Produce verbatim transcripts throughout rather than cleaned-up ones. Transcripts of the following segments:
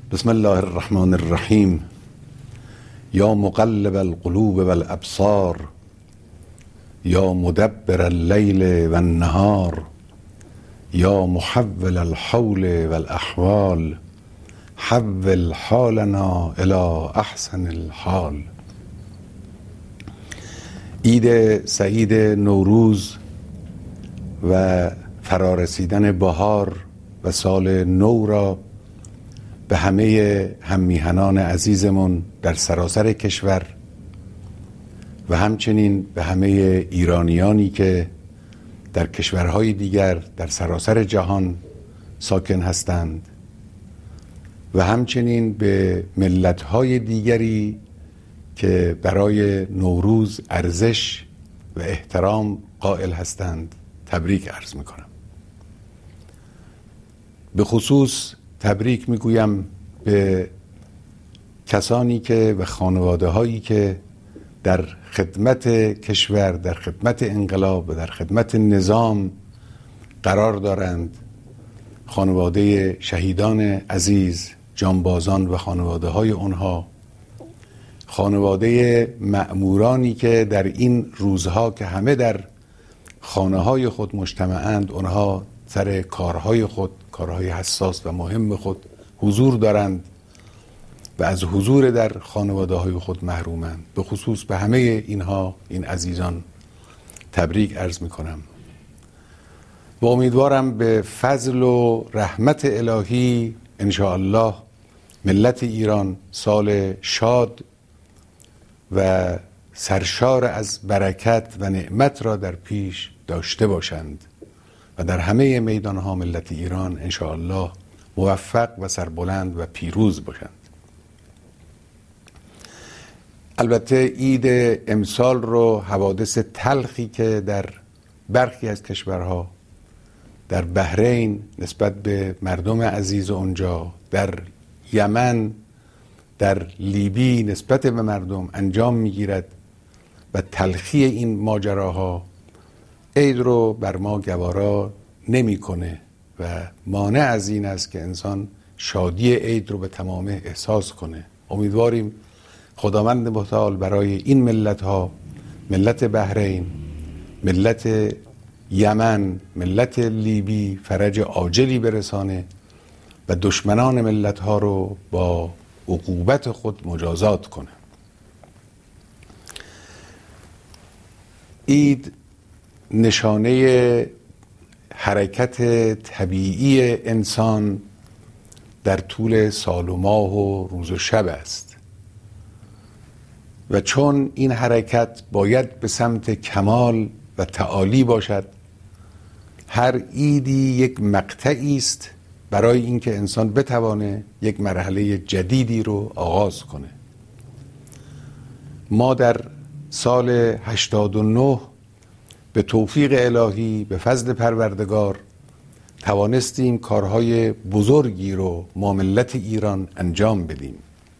بسم الله الرحمن الرحیم. یا مقلب القلوب والابصار، یا مدبر اللیل والنهار، یا محول الحول والاحوال، حول حالنا الی احسن الحال. عید سعید نوروز و فرارسیدن بهار و سال نو را به همه هممیهنان عزیزمون در سراسر کشور و همچنین به همه ایرانیانی که در کشورهای دیگر در سراسر جهان ساکن هستند و همچنین به ملت‌های دیگری که برای نوروز ارزش و احترام قائل هستند تبریک عرض می‌کنم. به خصوص تبریک میگویم به کسانی که و خانواده هایی که در خدمت کشور، در خدمت انقلاب و در خدمت نظام قرار دارند. خانواده شهیدان عزیز، جانبازان و خانواده های اونها، خانواده مأمورانی که در این روزها که همه در خانه های خود مجتمعند، اونها سر کارهای خود، کارهای حساس و مهم خود حضور دارند و از حضور در خانواده های خود محرومند. به خصوص به همه اینها، این عزیزان تبریک عرض می کنم و امیدوارم به فضل و رحمت الهی انشاءالله ملت ایران سال شاد و سرشار از برکت و نعمت را در پیش داشته باشند و در همه میدانها ملت ایران انشاءالله موفق و سربلند و پیروز باشند. البته عید امسال رو حوادث تلخی که در برخی از کشورها، در بحرین نسبت به مردم عزیز اونجا، در یمن، در لیبی نسبت به مردم انجام میگیرد و تلخی این ماجراها عید رو بر ما گوارا نمیکنه و مانع از این است که انسان شادی عید رو به تمامه احساس کنه. امیدواریم خداوند متعال برای این ملت ها، ملت بحرین، ملت یمن، ملت لیبی فرج عاجلی برسانه و دشمنان ملت ها رو با عقوبت خود مجازات کنه. عید نشانه حرکت طبیعی انسان در طول سال و ماه و روز و شب است و چون این حرکت باید به سمت کمال و تعالی باشد، هر عیدی یک مقطعی است برای اینکه انسان بتوانه یک مرحله جدیدی رو آغاز کنه. ما در سال هشتاد و نه به توفیق الهی، به فضل پروردگار توانستیم کارهای بزرگی رو ما ملت ایران انجام بدیم.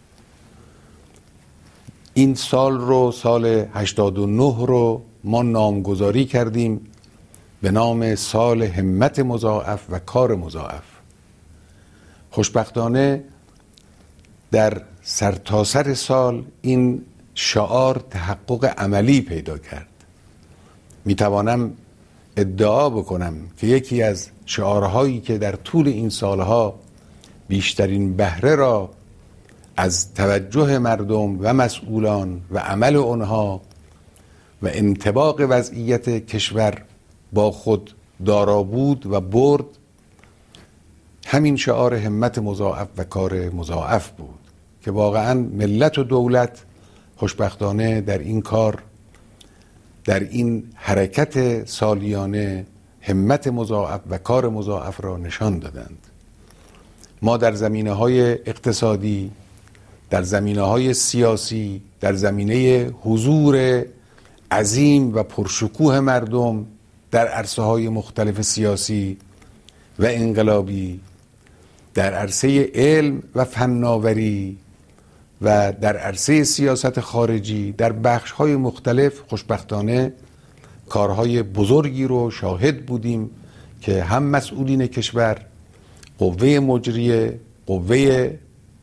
این سال رو، سال هشتاد و نه رو ما نامگذاری کردیم به نام سال همت مضاعف و کار مضاعف. خوشبختانه در سرتاسر سال این شعار تحقق عملی پیدا کرد. می توانم ادعا بکنم که یکی از شعارهایی که در طول این سالها بیشترین بهره را از توجه مردم و مسئولان و عمل آنها و انطباق وضعیت کشور با خود دارا بود و برد، همین شعار همت مضاعف و کار مضاعف بود که واقعا ملت و دولت خوشبختانه در این کار، در این حرکت سالیانه همت مضاعف و کار مضاعف را نشان دادند. ما در زمینه‌های اقتصادی، در زمینه‌های سیاسی، در زمینه حضور عظیم و پرشکوه مردم در عرصه‌های مختلف سیاسی و انقلابی، در عرصه علم و فناوری و در عرصه سیاست خارجی، در بخش‌های مختلف خوشبختانه کارهای بزرگی رو شاهد بودیم که هم مسئولین کشور، قوه مجریه، قوه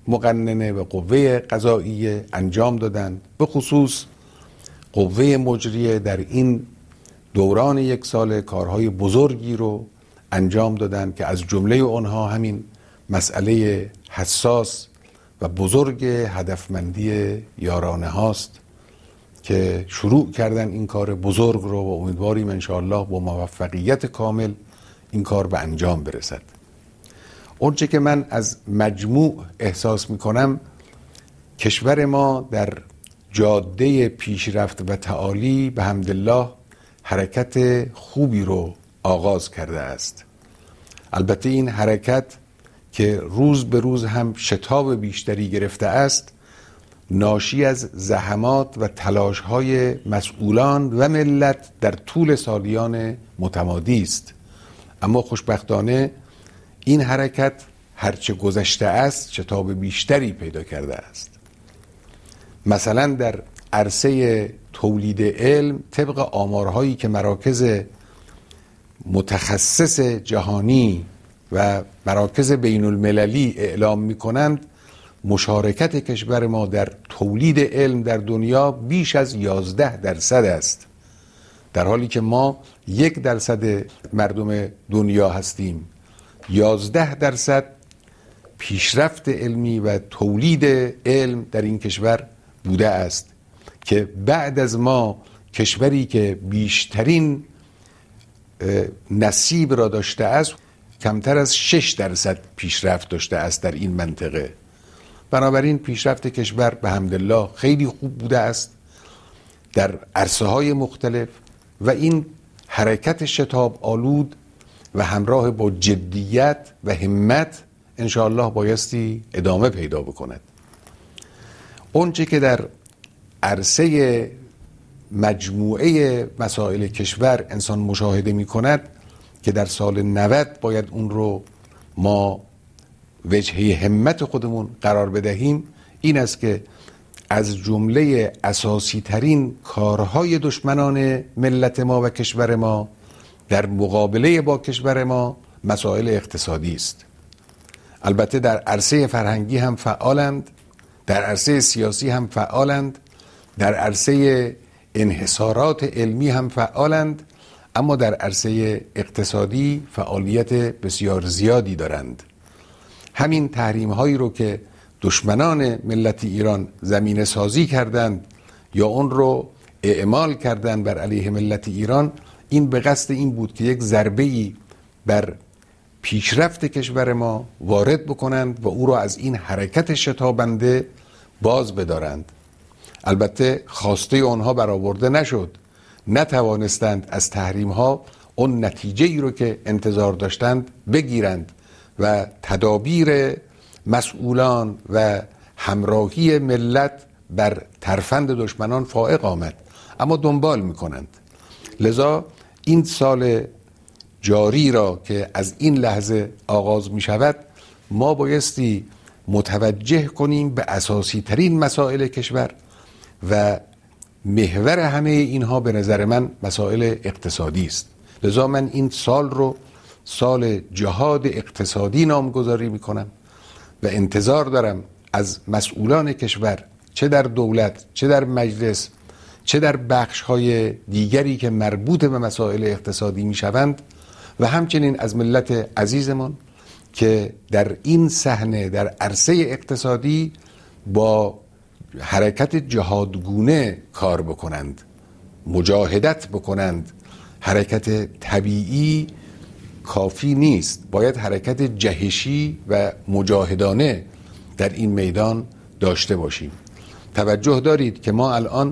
مقننه و قوه قضاییه انجام دادند، به خصوص قوه مجریه در این دوران یک سال کارهای بزرگی رو انجام دادند که از جمله اونها همین مسئله حساس و بزرگ هدفمندی یارانه هاست که شروع کردن این کار بزرگ رو و امیدواریم انشاءالله با موفقیت کامل این کار به انجام برسد. اونچه که من از مجموع احساس میکنم، کشور ما در جاده پیشرفت و تعالی به حمدالله حرکت خوبی رو آغاز کرده است. البته این حرکت که روز به روز هم شتاب بیشتری گرفته است، ناشی از زحمات و تلاش‌های مسئولان و ملت در طول سالیان متمادی است. اما خوشبختانه این حرکت هرچه گذشته است شتاب بیشتری پیدا کرده است. مثلا در عرصه تولید علم طبق آمارهایی که مراکز متخصص جهانی و مراکز بین المللی اعلام می کنند، مشارکت کشور ما در تولید علم در دنیا بیش از یازده درصد است، در حالی که ما یک درصد مردم دنیا هستیم. یازده درصد پیشرفت علمی و تولید علم در این کشور بوده است که بعد از ما کشوری که بیشترین نصیب را داشته است کمتر از شش درصد پیشرفت داشته است در این منطقه. بنابراین پیشرفت کشور به حمدالله خیلی خوب بوده است در عرصه های مختلف و این حرکت شتاب آلود و همراه با جدیت و همت انشاءالله بایستی ادامه پیدا بکند. اونچه که در عرصه مجموعه مسائل کشور انسان مشاهده می کند که در سال نود باید اون رو ما وجهه همت خودمون قرار بدهیم، این است که از جمله اساسی ترین کارهای دشمنان ملت ما و کشور ما در مقابله با کشور ما مسائل اقتصادی است. البته در عرصه فرهنگی هم فعالند، در عرصه سیاسی هم فعالند، در عرصه انحصارات علمی هم فعالند، اما در عرصه اقتصادی فعالیت بسیار زیادی دارند. همین تحریم هایی رو که دشمنان ملت ایران زمینه سازی کردند یا اون رو اعمال کردند بر علیه ملت ایران، این به قصد این بود که یک ضربه‌ای بر پیشرفت کشور ما وارد بکنند و او را از این حرکت شتابنده باز بدارند. البته خواسته آنها برآورده نشد، نتوانستند از تحریم ها اون نتیجه ای رو که انتظار داشتند بگیرند و تدابیر مسئولان و همراهی ملت بر ترفند دشمنان فائق آمد، اما دنبال میکنند. لذا این سال جاری را که از این لحظه آغاز می شود ما بایستی متوجه کنیم به اساسی ترین مسائل کشور و محور همه اینها به نظر من مسائل اقتصادی است. لذا من این سال رو سال جهاد اقتصادی نامگذاری می کنم و انتظار دارم از مسئولان کشور، چه در دولت، چه در مجلس، چه در بخش‌های دیگری که مربوط به مسائل اقتصادی می شوند و همچنین از ملت عزیزمان که در این صحنه در عرصه اقتصادی با حرکت جهادگونه کار بکنند، مجاهدت بکنند. حرکت طبیعی کافی نیست، باید حرکت جهشی و مجاهدانه در این میدان داشته باشیم. توجه دارید که ما الان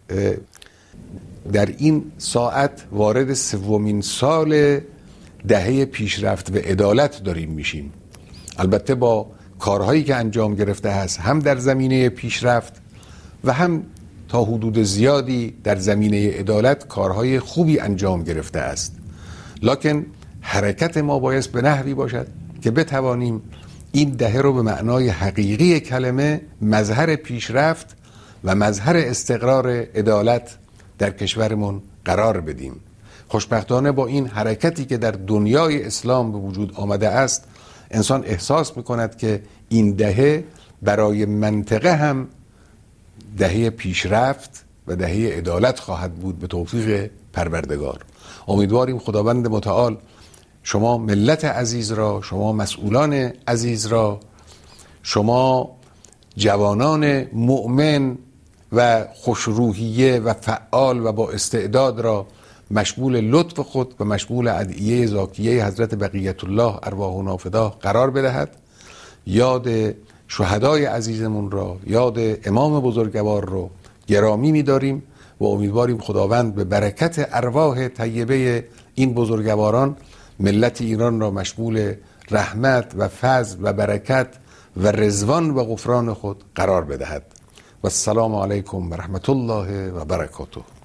در این ساعت وارد سومین سال دهه پیشرفت و عدالت داریم میشیم. البته با کارهایی که انجام گرفته هست هم در زمینه پیشرفت و هم تا حدود زیادی در زمینه عدالت کارهای خوبی انجام گرفته است، لکن حرکت ما باید به نحوی باشد که بتوانیم این دهه رو به معنای حقیقی کلمه مظهر پیشرفت و مظهر استقرار عدالت در کشورمون قرار بدیم. خوشبختانه با این حرکتی که در دنیای اسلام به وجود آمده است، انسان احساس میکند که این دهه برای منطقه هم دهه پیشرفت و دهه عدالت خواهد بود به توفیق پروردگار. امیدواریم خداوند متعال شما ملت عزیز را، شما مسئولان عزیز را، شما جوانان مؤمن و خوشروحیه و فعال و با استعداد را مشمول لطف خود و مشمول ادعیه زاکیه حضرت بقیت الله ارواحنا فداه قرار بدهد. یاد شهدای عزیزمون را، یاد امام بزرگوار رو گرامی می‌داریم و امیدواریم خداوند به برکت ارواح طیبه این بزرگواران ملت ایران را مشمول رحمت و فضل و برکت و رضوان و غفران خود قرار بدهد. و السلام علیکم و رحمت الله و برکاته.